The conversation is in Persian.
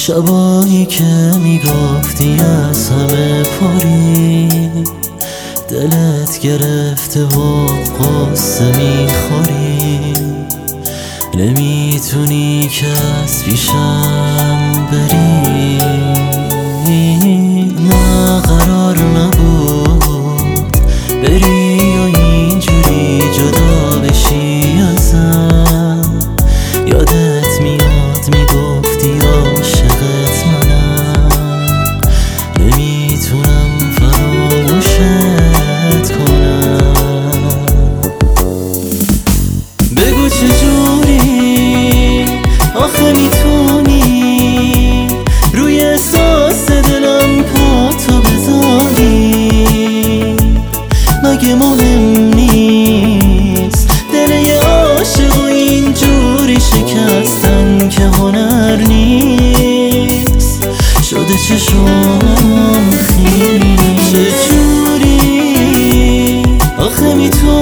شبایی که میگفتی از همه پری، دلت گرفته و قصه میخوری، نمیتونی که از پیشم بری. نه قرار نبود بری و اینجوری جدا بشی ازم. یادت میاد میگفتی عاشقت منم، نمیتونم فراموشت کنم. بگو چجوری آخه میتونی روی احساس دلم پاتو بذاری؟ مگه مهم نیست دل یه عاشق و اینجوری شکستن که هنر نیست؟ شده چشم خیلی چجوری آخه میتونی